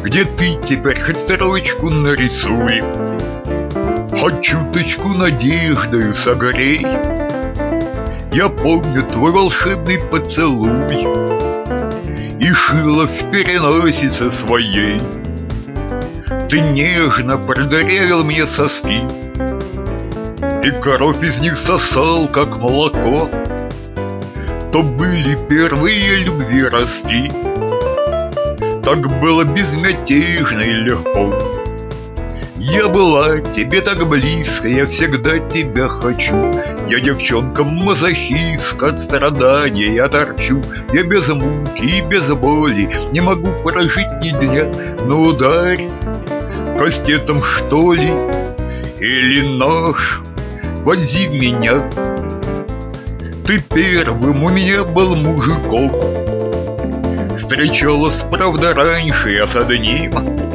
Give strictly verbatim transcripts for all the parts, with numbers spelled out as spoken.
где ты теперь хоть строчку нарисуй, хоть чуточку надеждою согрей. Я помню твой волшебный поцелуй и шила в переносице своей. Ты нежно продырявил мне соски, и кровь из них сосал, как молоко. То были первые любви ростки, так было безмятежно и легко. Я была тебе так близко, я всегда тебя хочу. Я девчонка-мазохистка, от страдания я торчу. Я без муки и без боли не могу прожить ни дня. Но ударь кастетом, что ли, или нож вонзи в меня. Ты первым у меня был мужиком. Встречалась, правда, раньше я с одним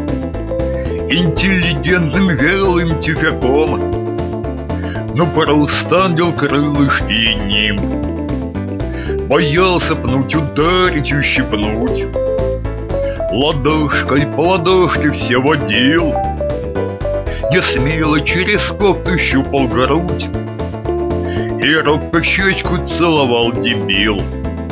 интеллигентным вялым тюфяком, но просто ангел крылышки ним. Боялся пнуть, ударить, ущипнуть. Ладошкой по ладошке все водил. Я смело через кофту щупал грудь и робко в щечку целовал дебил.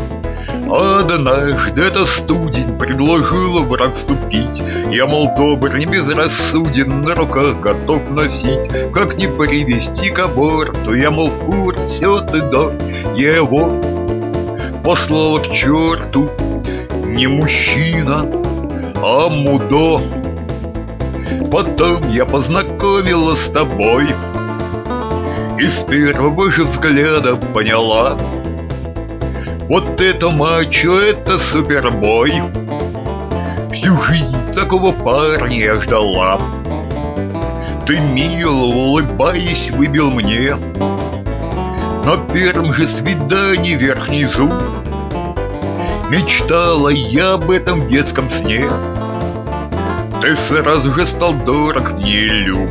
Однажды это студень предложила в брак вступить. Я, мол, добр, не безрассуден, на руках готов носить. Как не привести к аборту, я, мол, в курсе от и до. Я его послала к черту, не мужчина, а мудо. Потом я познакомила с тобой и с первого же взгляда поняла: вот это мачо, это супербой. Всю жизнь такого парня я ждала. Ты мило, улыбаясь, выбил мне на первом же свидании верхний зуб. Мечтала я об этом в детском сне. Ты сразу же стал дорог мне и люб.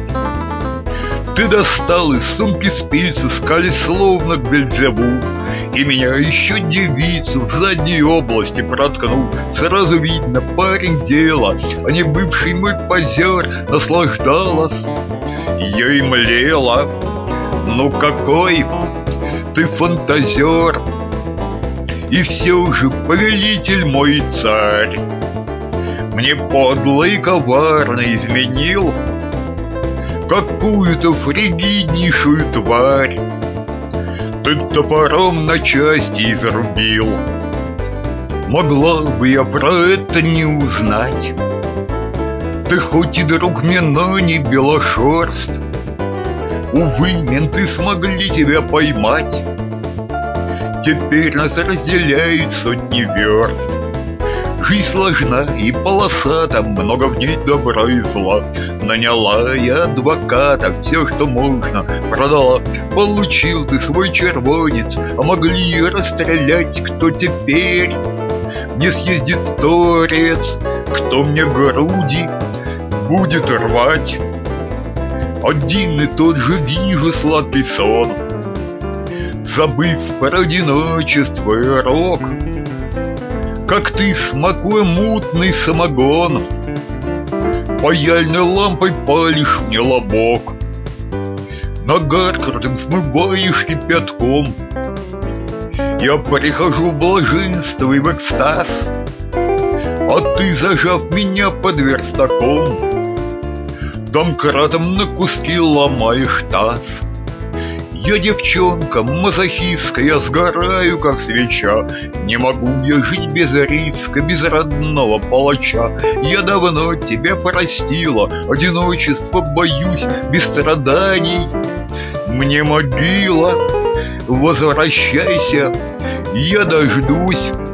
Ты достал из сумки спицы, скали словно к Бельзеву, и меня еще девицу в задней области проткнул. Сразу видно, парень дело, а не бывший мой позер. Наслаждалась я и млела. Ну какой ты фантазер, и все же повелитель мой царь. Мне подло и коварно изменил какую-то фригиднейшую тварь. Ты топором на части изрубил. Могла бы я про это не узнать. Ты хоть и друг мне, но не белошерст. Увы, менты смогли тебя поймать. Теперь нас разделяют сотни верст. Жизнь сложна и полосата, много в ней добра и зла. Наняла я адвоката, все, что можно, продала. Получил ты свой червонец, а могли расстрелять. Кто теперь не съездит в торец? Кто мне груди будет рвать? Один и тот же вижу сладкий сон, забыв про одиночество и рок. Как ты, смакуя мутный самогон, паяльной лампой палишь мне лобок. Нагар крутым смываешь кипятком. Я прихожу в блаженство и в экстаз, а ты, зажав меня под верстаком, домкратом на куски ломаешь таз. Я девчонка мазохистка, я сгораю, как свеча. Не могу я жить без риска, без родного палача. Я давно тебя простила, одиночество боюсь, без страданий мне могила. Возвращайся, я дождусь.